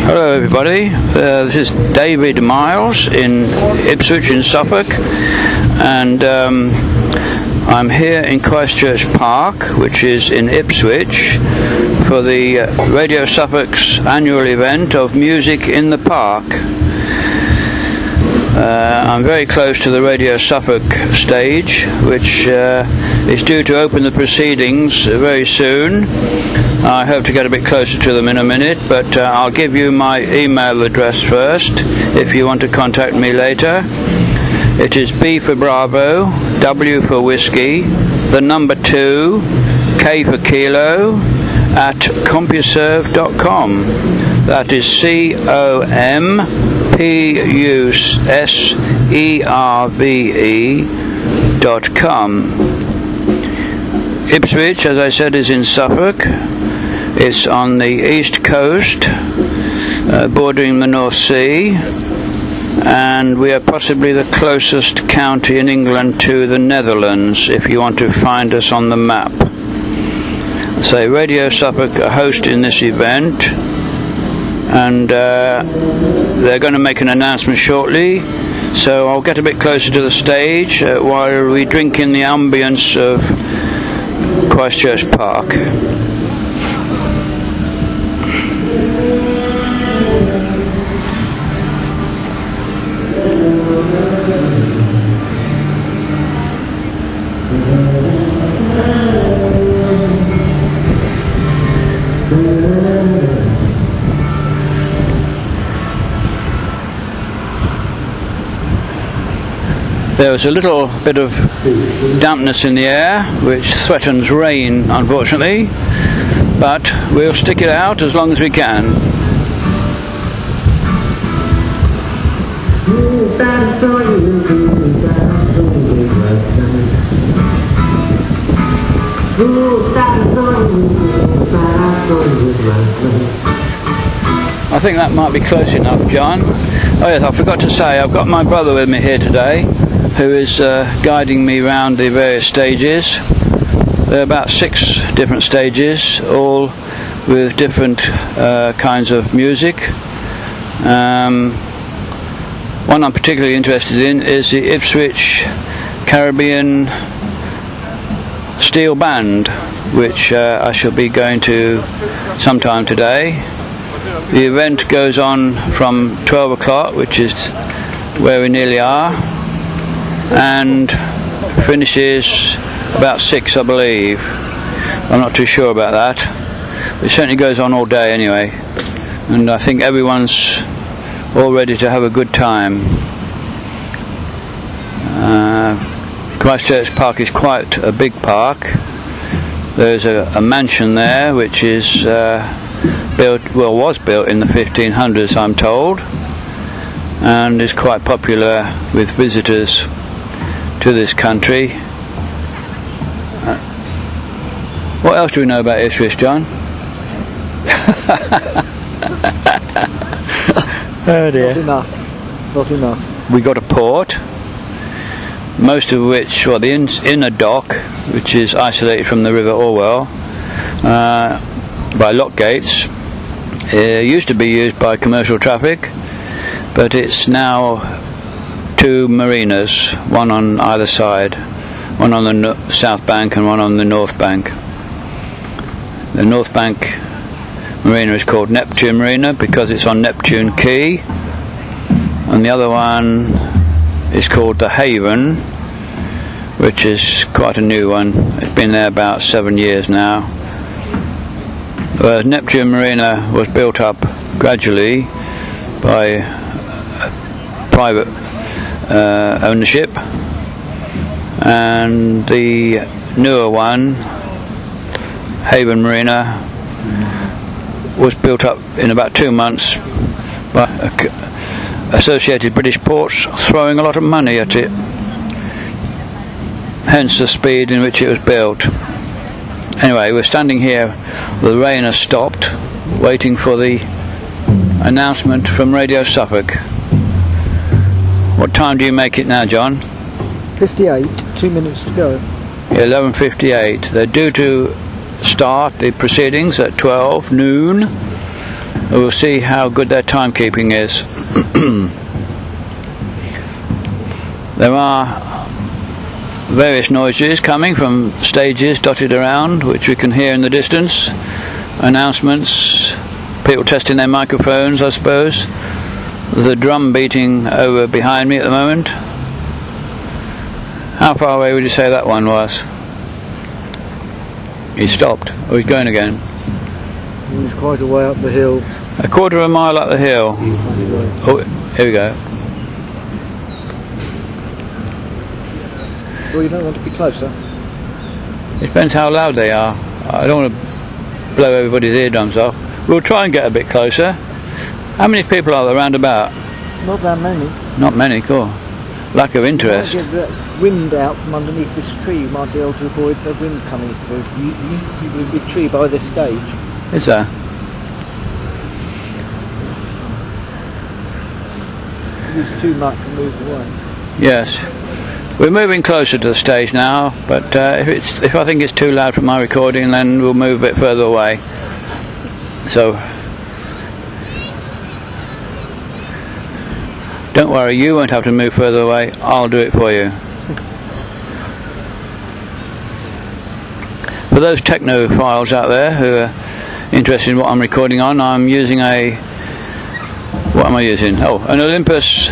Hello everybody, this is David Miles in Ipswich in Suffolk, and I'm here in Christchurch Park, which is in Ipswich, for the Radio Suffolk's annual event of Music in the Park. I'm very close to the Radio Suffolk stage, which is due to open the proceedings very soon. I hope to get a bit closer to them in a minute, but I'll give you my email address first if you want to contact me later. It is B for Bravo, W for Whiskey, the number 2, K for Kilo, at CompuServe.com. That is CompuServe.com. Ipswich, as I said, is in Suffolk. It's on the east coast, bordering the North Sea, and we are possibly the closest county in England to the Netherlands, if you want to find us on the map. So Radio Suffolk are hosting this event, and they're going to make an announcement shortly, so I'll get a bit closer to the stage while we drink in the ambience of Christchurch Park. There was a little bit of dampness in the air, which threatens rain, unfortunately, but we'll stick it out as long as we can. I think that might be close enough, John. Oh yes, I forgot to say, I've got my brother with me here today, who is guiding me around the various stages. There are about 6 different stages, all with different kinds of music. One I'm particularly interested in is the Ipswich Caribbean Steel Band, which I shall be going to sometime today. The event goes on from 12 o'clock, which is where we nearly are, and finishes about 6, I believe. I'm not too sure about that. It certainly goes on all day anyway, and I think everyone's all ready to have a good time. Christchurch Park is quite a big park. There's a mansion there which is was built in the 1500s, I'm told, and is quite popular with visitors to this country. What else do we know about Ipswich, John? Oh dear. Not enough. We got a port, most of which, well, the inner dock, which is isolated from the River Orwell by lock gates. It used to be used by commercial traffic, but it's now 2 marinas, one on either side, one on the south bank and one on the north bank. The north bank marina is called Neptune Marina because it's on Neptune Quay, and the other one is called the Haven, which is quite a new one. It's been there about 7 years now. Whereas Neptune Marina was built up gradually by private ownership, and the newer one, Haven Marina, was built up in about 2 months by Associated British Ports throwing a lot of money at it, hence the speed in which it was built. Anyway, we're standing here, the rain has stopped, waiting for the announcement from Radio Suffolk. What time do you make it now, John? 58, 2 minutes to go. 11:58. They're due to start the proceedings at 12 noon, We'll see how good their timekeeping is. There are various noises coming from stages dotted around, which we can hear in the distance. Announcements, people testing their microphones, I suppose. There's a drum beating over behind me at the moment. How far away would you say that one was? He stopped, or he's going again? He's quite a way up the hill. A quarter of a mile up the hill. Oh, here we go. Well, you don't want to be closer. It depends how loud they are. I don't want to blow everybody's eardrums off. We'll try and get a bit closer. How many people are there round about? Not that many. Not many, cool. Lack of interest. If you get the wind out from underneath this tree, you might be able to avoid the wind coming through. There's a big tree by this stage. Is there? It's too much to move away. Yes. We're moving closer to the stage now, but if I think it's too loud for my recording, then we'll move a bit further away. So, don't worry, you won't have to move further away. I'll do it for you. For those technophiles out there who are interested in what I'm recording on, I'm using what am I using? Oh, an Olympus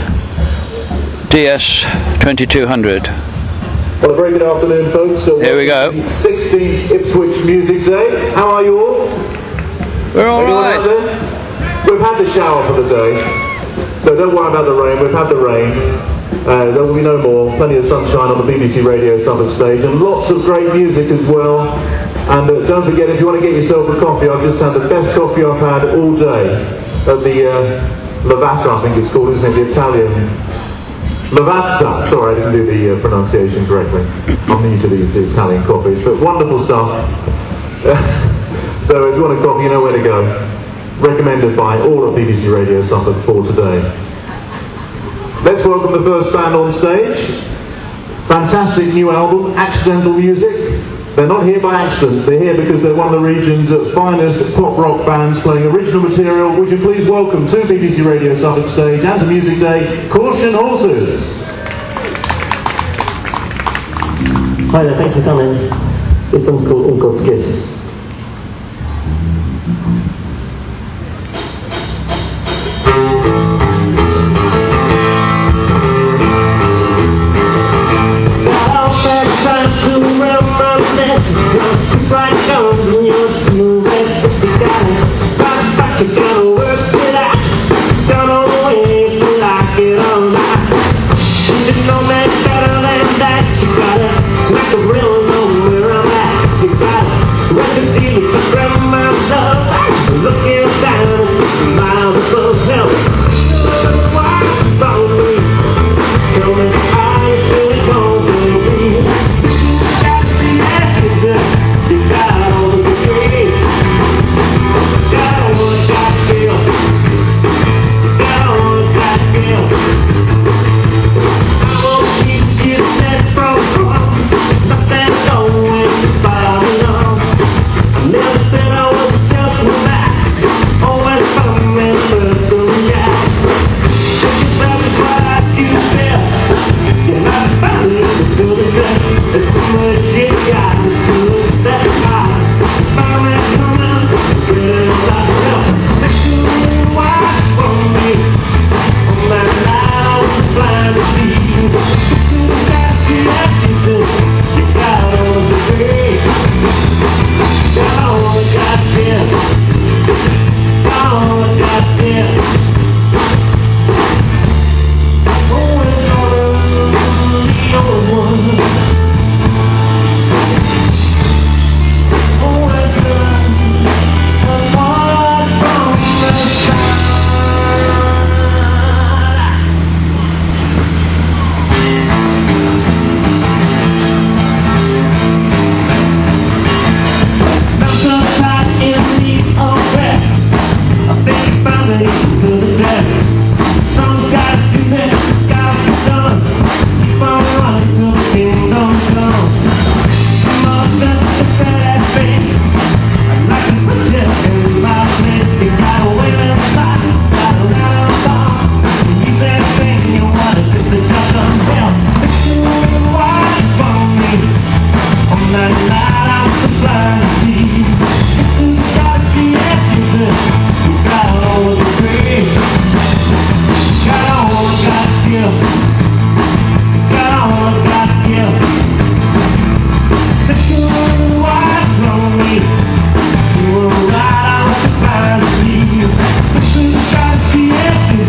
DS2200. Well, a very good afternoon, folks. So here we go. 60 Ipswich Music Day. How are you all? We're all right. We've had the shower for the day, so don't worry about the rain. We've had the rain. There will be no more. Plenty of sunshine on the BBC Radio Suffolk stage, and lots of great music as well. And don't forget, if you want to get yourself a coffee, I've just had the best coffee I've had all day at the Lavazza, I think it's called, isn't it? The Italian. Lavazza. Sorry, I didn't do the pronunciation correctly. I'm new to these Italian coffees, but wonderful stuff. So if you want a coffee, you know where to go. Recommended by all of BBC Radio Suffolk for today. Let's welcome the first band on stage. Fantastic new album, Accidental Music. They're not here by accident, they're here because they're one of the region's finest pop rock bands playing original material. Would you please welcome to BBC Radio Suffolk stage and to Music Day, Caution Horses. Hi there, thanks for coming. This song's called All God's Gifts. Real know where I'm at. You gotta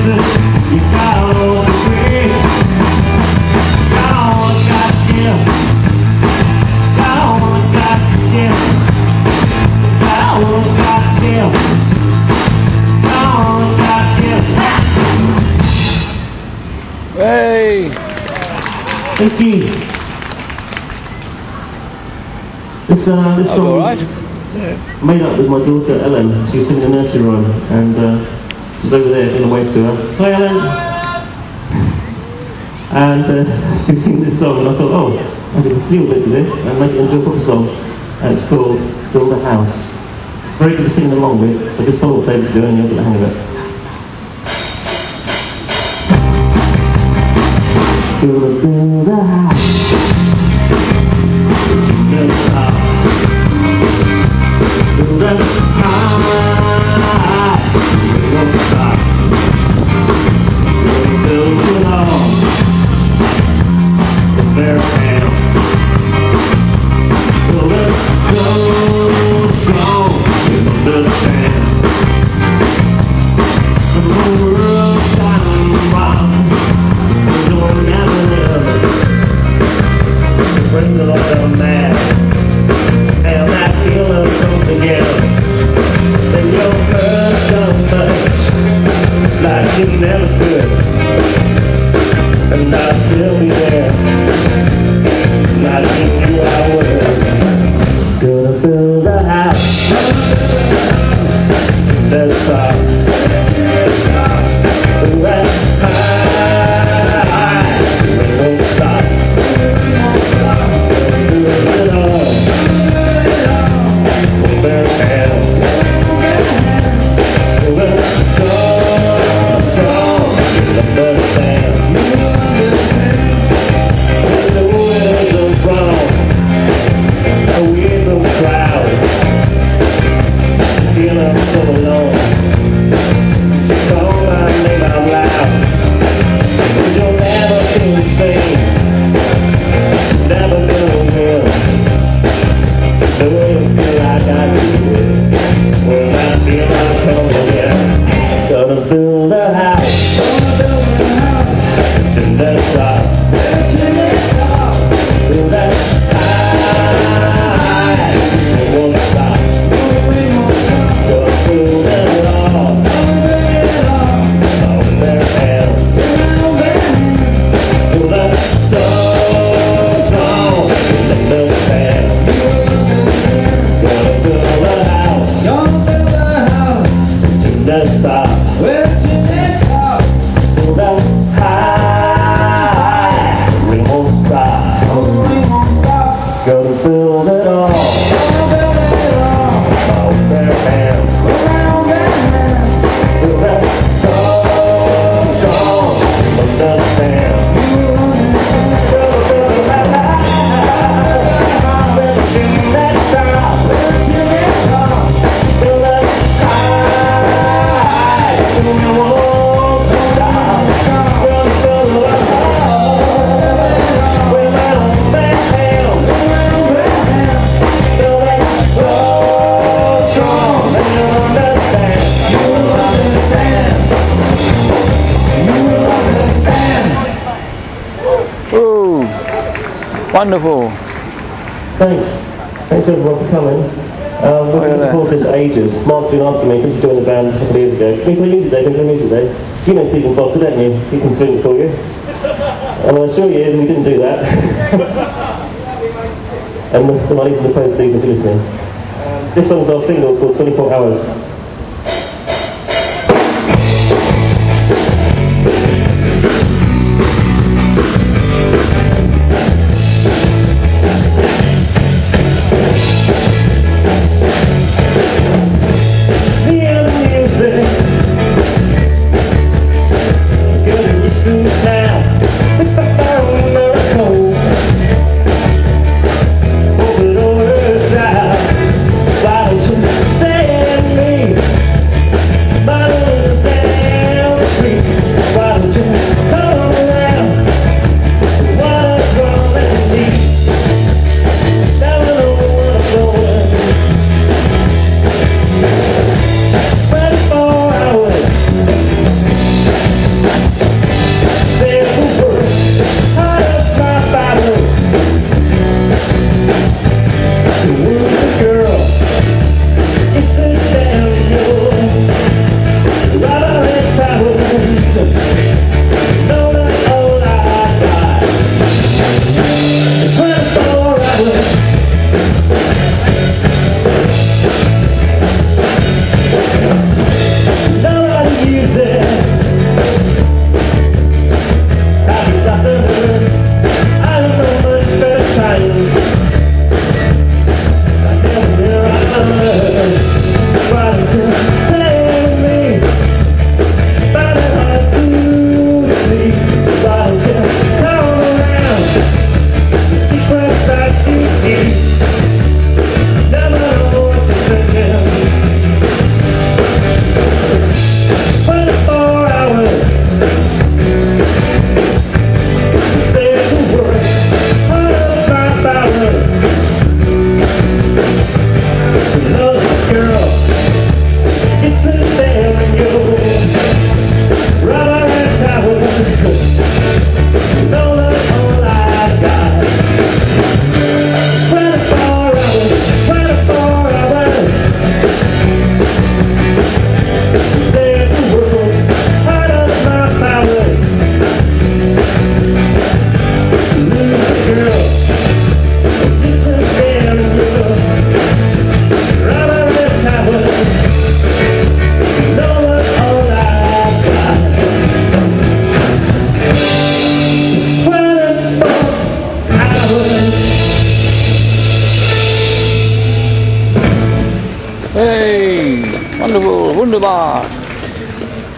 Hey! Thank you. This song right. was made up with my daughter Ellen. She was singing a nursery rhyme, and she's over there in the wave to her. Hi Ellen! And she was singing this song, and I thought, oh, I can steal bits of this and make it into a proper song. And it's called Build a House. It's very good to sing along with, so just follow what David's doing and you'll get the hang of it. Build a house. Build a house. Build a house. Build a house. Build it all with bare hands. Build it so strong in the sand. The whole world shining bright. Bring the Lord of man, and that feeling comes together. Then you'll hurt so much, like you never could, and I'll still be there, like you knew I would. Gonna build a house, that's right. That's high, we won't stop. Wonderful. Thanks. Thanks everyone for coming. We've been looking forward to this for ages. Mark's been asking me since you joined the band a couple of years ago, can you play music day? Can you play music day? You know Stephen Foster, don't you? He can swing it for you. And I assure you, we didn't do that. And the money's in the post, Stephen, if you're listening. This song's our single, it's called 24 Hours. Say it me.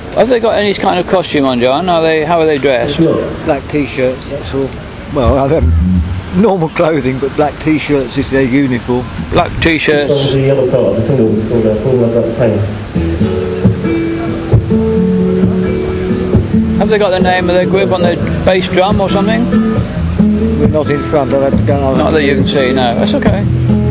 Have they got any kind of costume on, John? How are they dressed? Black t-shirts, that's all. Well, I have normal clothing, but black t-shirts is their uniform. Black t-shirts. This the yellow card, the single was called Fall Love Like Pain. Have they got the name of their group on the bass drum or something? We're not in front, I'll have to go on. Not that you can see, no. That's okay.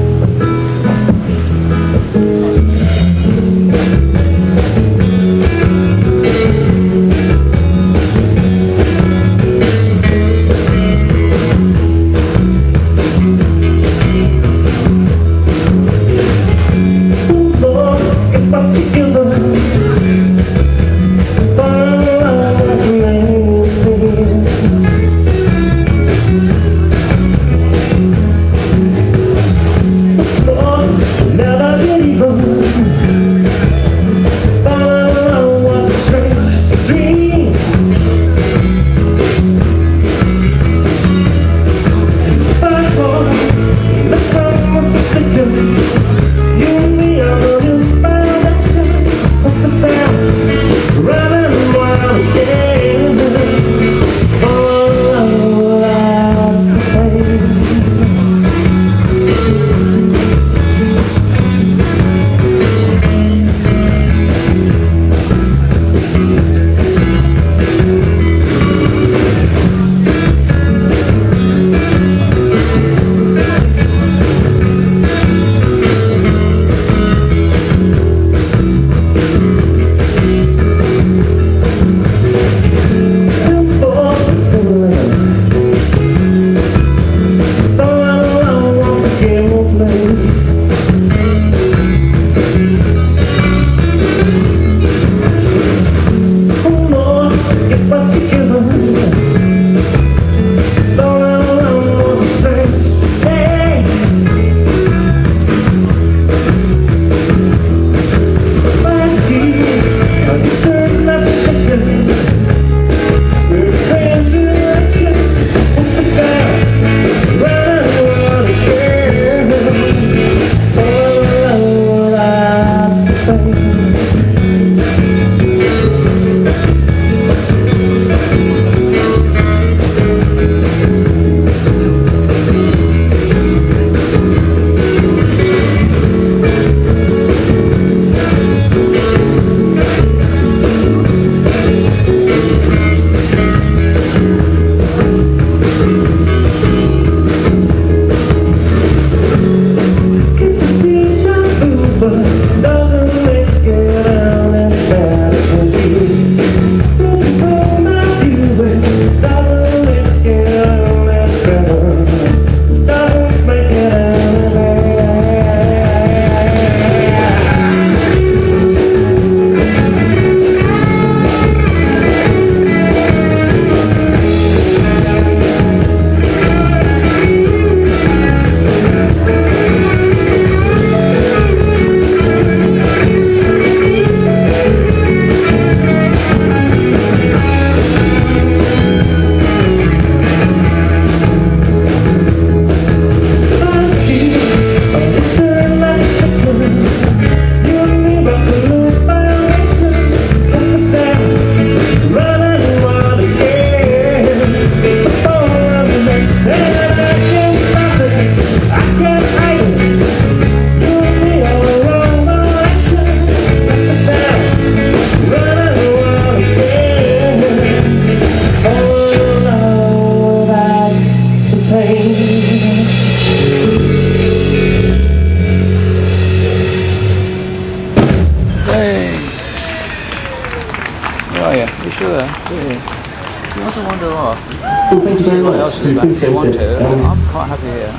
I'm quite happy here.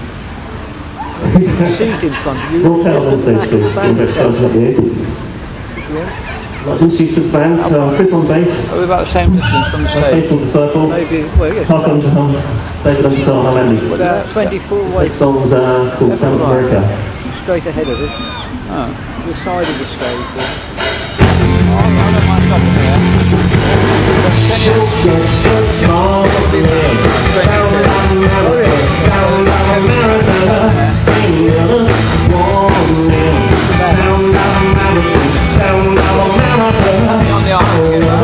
Seat in front of you. Brought out also, please. Martin Schuster's band, Chris on bass. Are we about the same distance from the stage? Faithful Disciple. Maybe, well, yes. Park on drums, David on guitar, Hal Andy. 24 ways. 6 songs called South America. Straight ahead of it. Oh. The side of the stage. I don't mind stopping here. On the arm.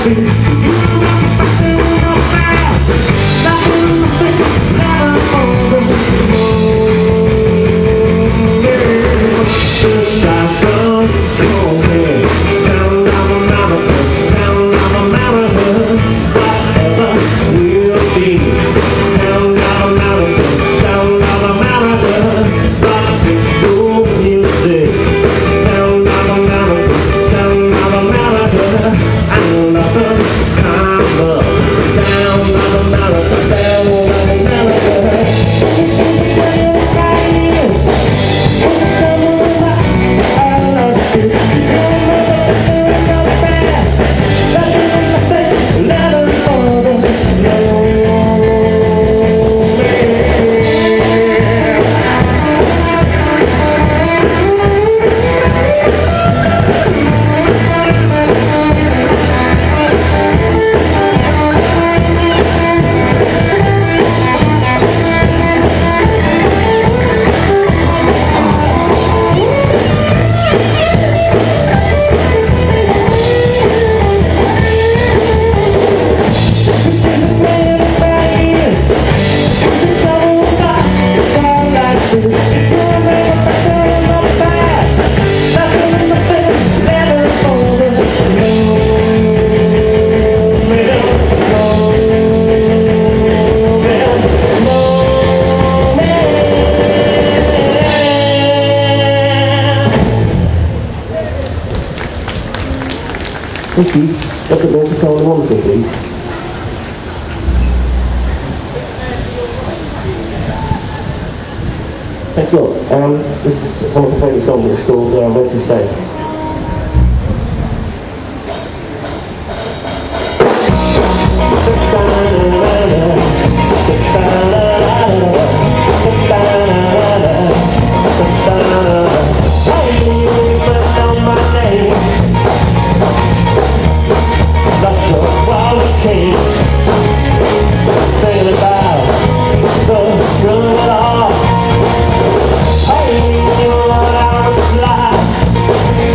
Thank you. Look at more control and wonderful, please. Thanks a lot. This is one of my favourite songs. It's called Where to Stay. Hey, you know what I was like.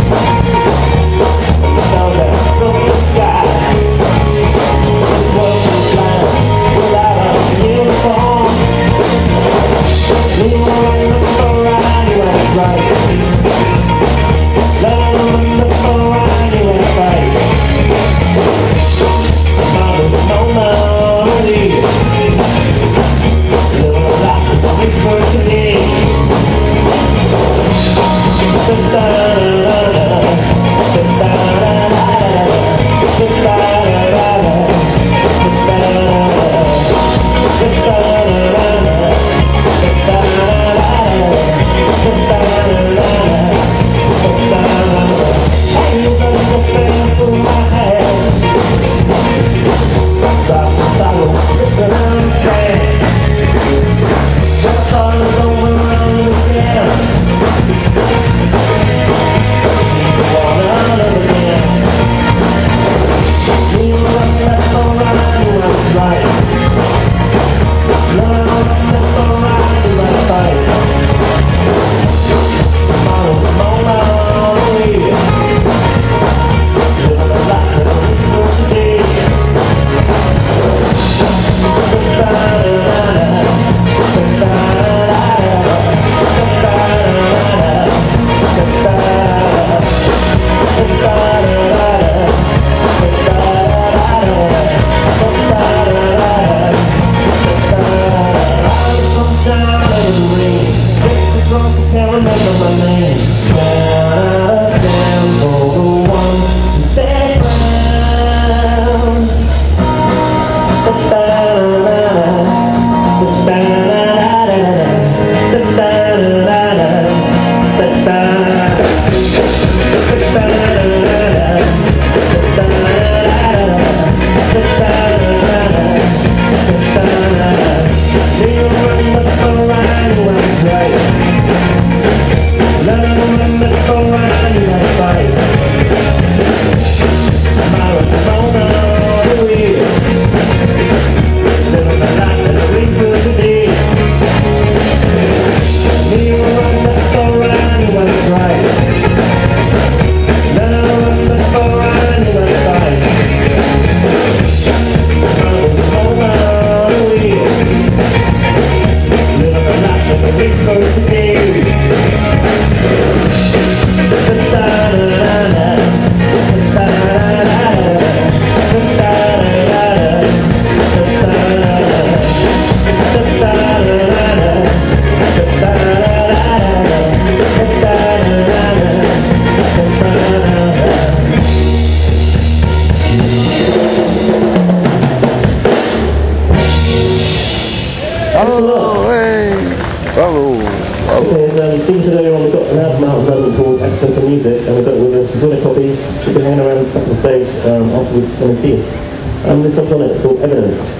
Stephen said earlier on, we've got an album out at the moment called Accidental Music, and we've got it with us. If you want a copy, you can hang around back on stage afterwards when you see us. This song's on it, it's called Evidence.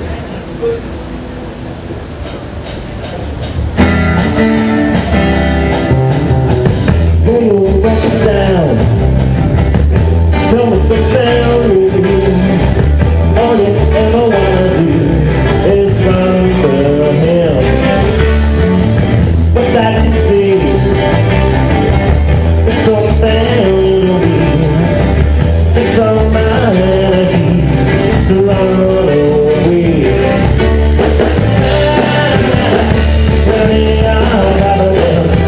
Bring your records down, tell me something all you ever wanna do is run to him. What's that you see? It's so family. Takes all my energy to run away. Running out of evidence.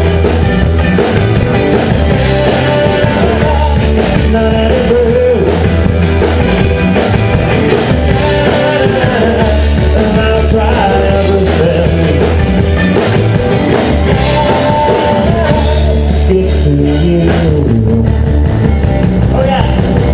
Not any bird. And I'll try everything. Get to you. Oh yeah.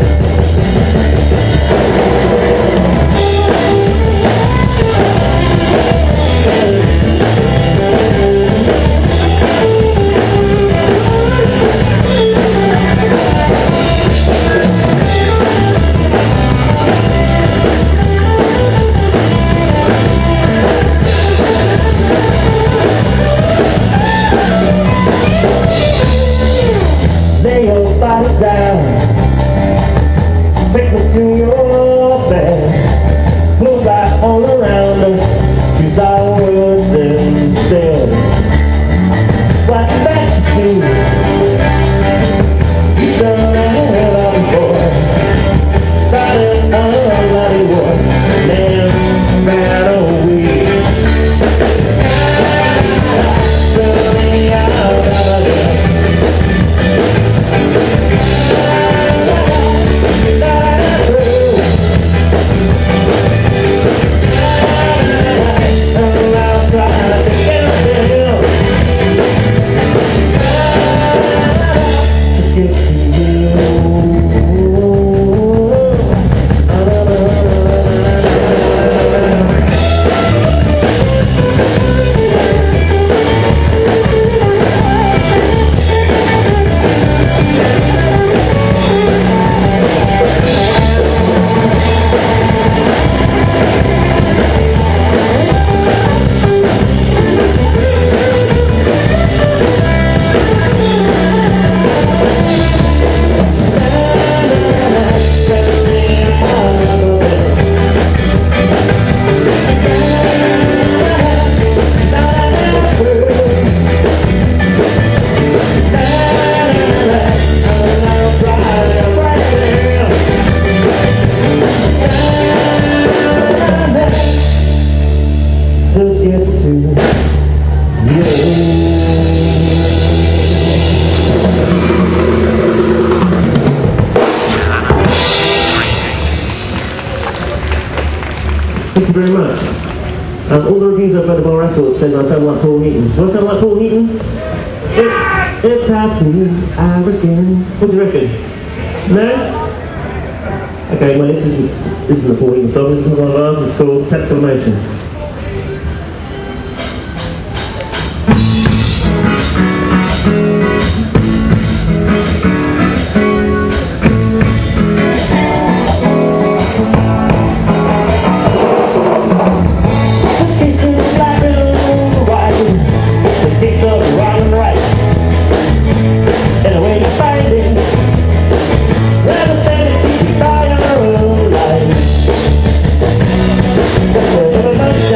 Lay your body down, take me to your bed, close eye all around us, use our words instead. What that you do, you done that before, started unbody war, man ran away. Running out of evidence. Thank you very much. All the reviews I've read of our record says I sound like Paul Heaton. Do I sound like Paul Heaton? It's happening again. What do you reckon? No? Okay, well this isn't a Paul Heaton song, this is one of ours, it's called Transformation. Everybody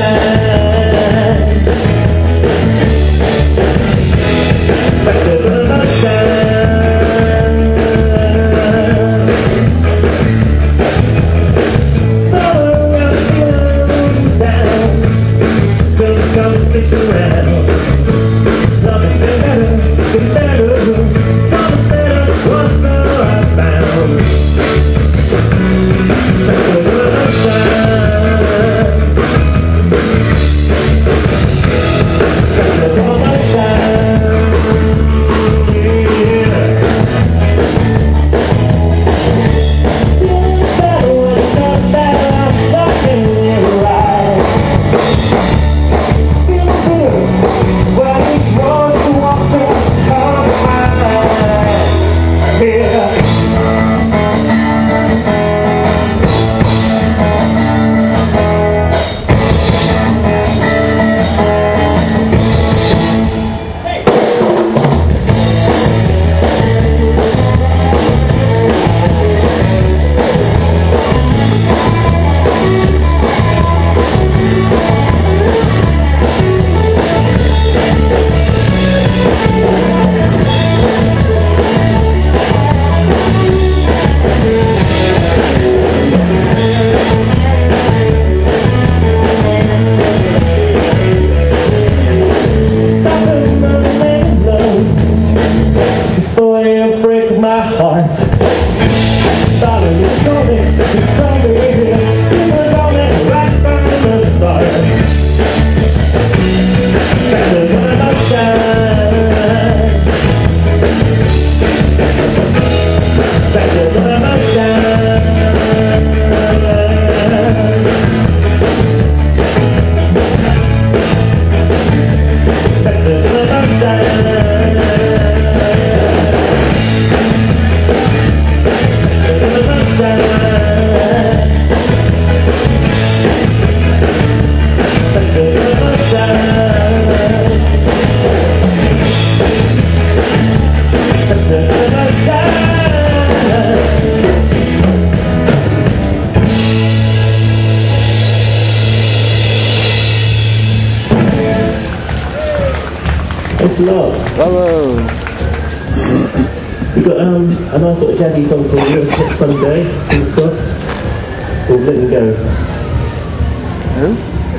Bravo! We've got a nice sort of jazzy song called Next Sunday, fingers crossed. It's called Let Me Go. Who?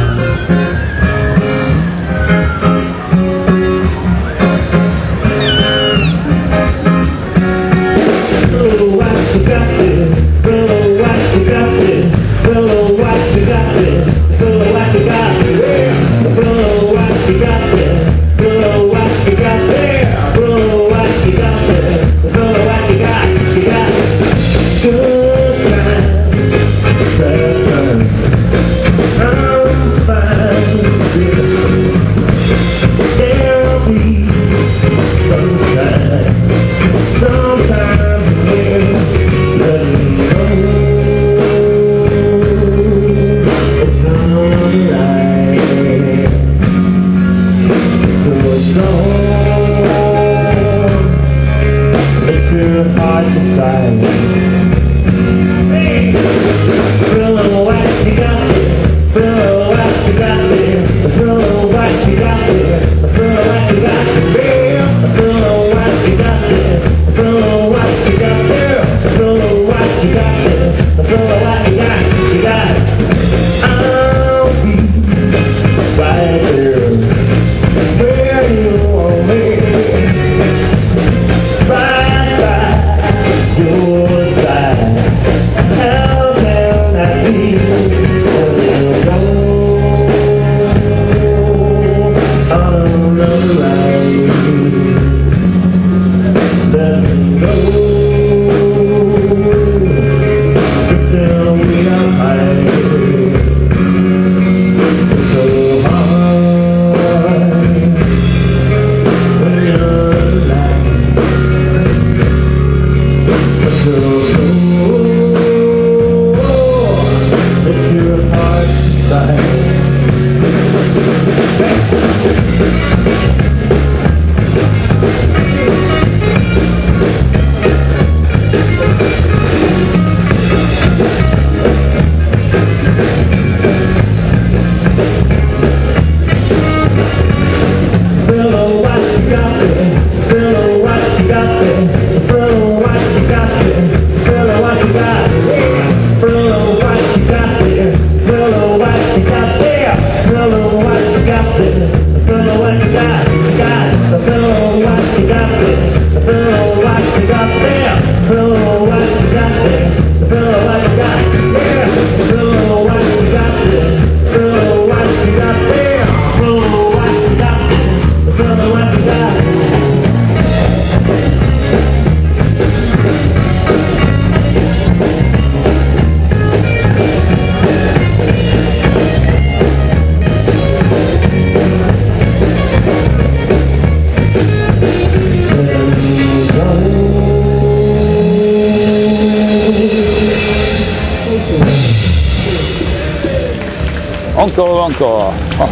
Encore.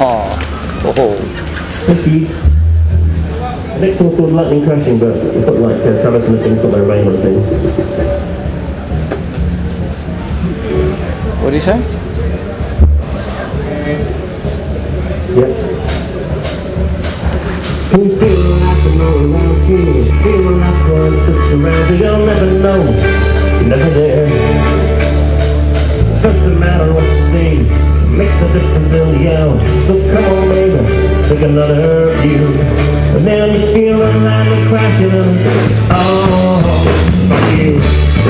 Thank you. Next one's called Lightning Crashing, but it's sort of like Travis and the Thing, sort of rain on the thing. What do you say? Yep. Can you feel like the moon around you? Feel like one looks around you, you'll never know. You're never there. It doesn't matter what you see. Makes a difference in the hour. So come on, baby, take another view. And then you feel the lightning crashing. Oh, fuck you.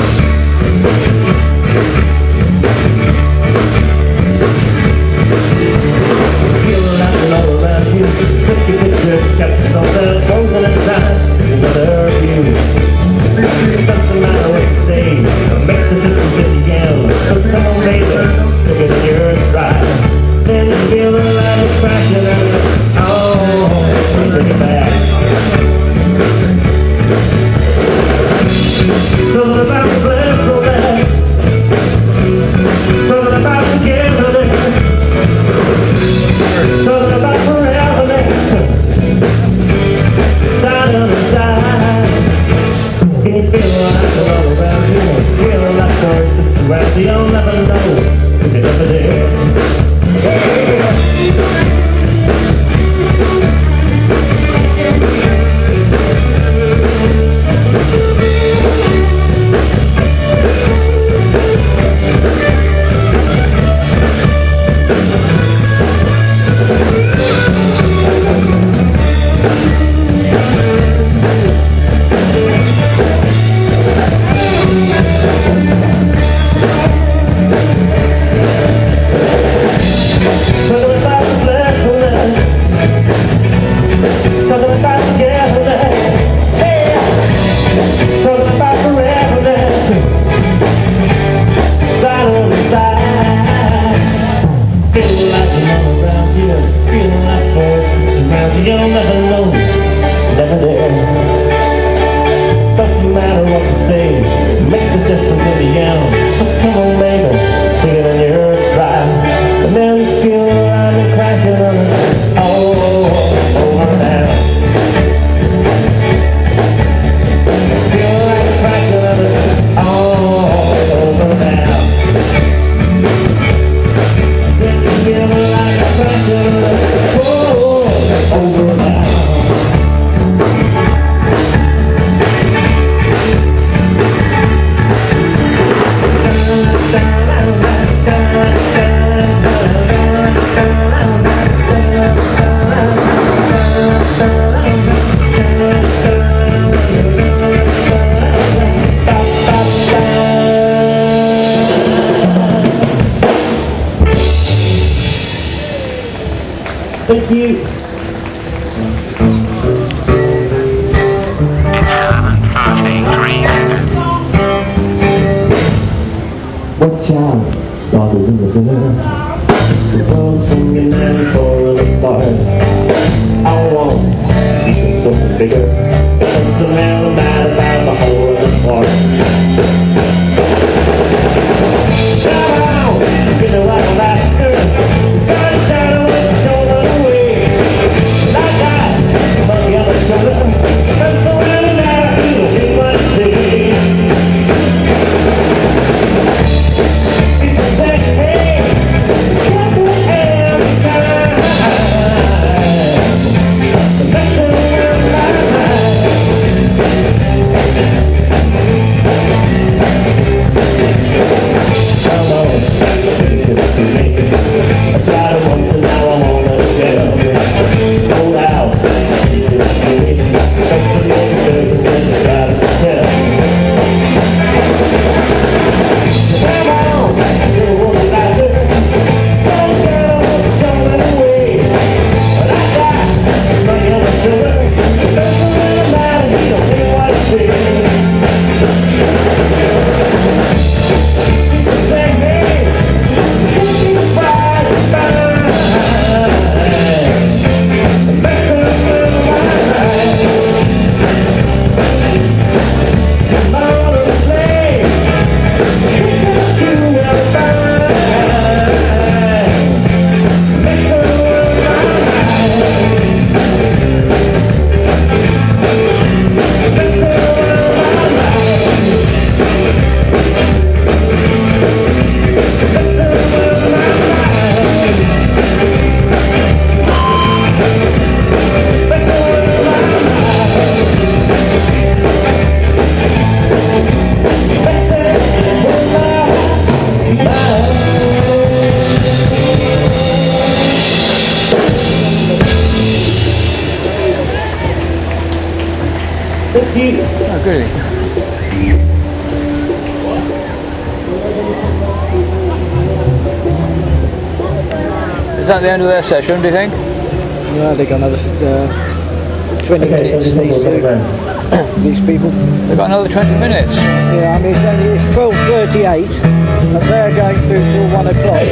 Thank you. Watch out, daughters in the dinner. The world's swinging and falling apart. I want something bigger. It's the man mad about the whole of the part. Shout out, you know I'm a master. The sunshine on the shoulder away. And I got money on the shoulder. I'm so ready now, you don't hear what I say. People say, hey, get the hell behind. That's the way I'm I tried it once and now I'm on the shelf. Hold out, you should be waiting. That's the little difference in the side of the tell. Come on, you're a woman out there. Sunshine on the shoulder away. But I got money on the shoulder. That's the little matter, you don't hear what I say. Say, hey, take you right fine. The best of my life. I'm on a plane. Take you out fine. The best of my life. The best of my life. Thank you. Oh, goody. Is that the end of their session, do you think? Yeah, they got another 20 minutes, these people. They've got another 20 minutes. Yeah, I mean, it's 12:38, and they're going through till 1 o'clock.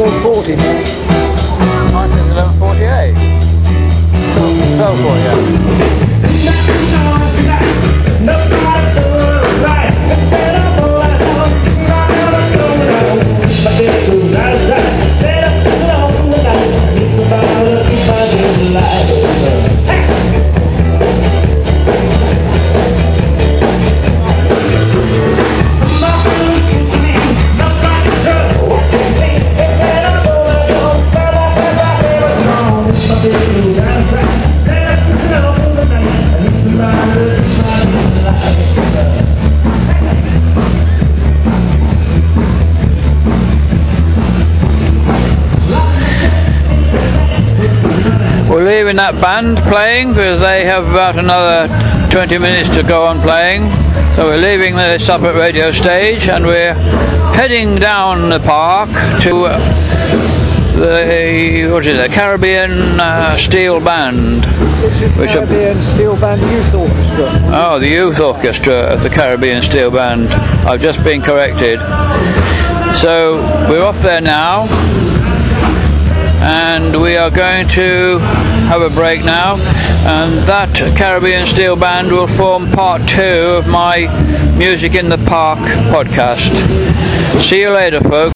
12:40 now. I think 11:48. 12:48. We're leaving that band playing because they have about another 20 minutes to go on playing. So we're leaving this up at Radio Stage and we're heading down the park to the Caribbean Steel Band. Caribbean Steel Band Youth Orchestra. Oh, the Youth Orchestra of the Caribbean Steel Band. I've just been corrected. So we're off there now. And we are going to have a break now, and that Caribbean Steel Band will form part 2 of my Music in the Park podcast. See you later, folks.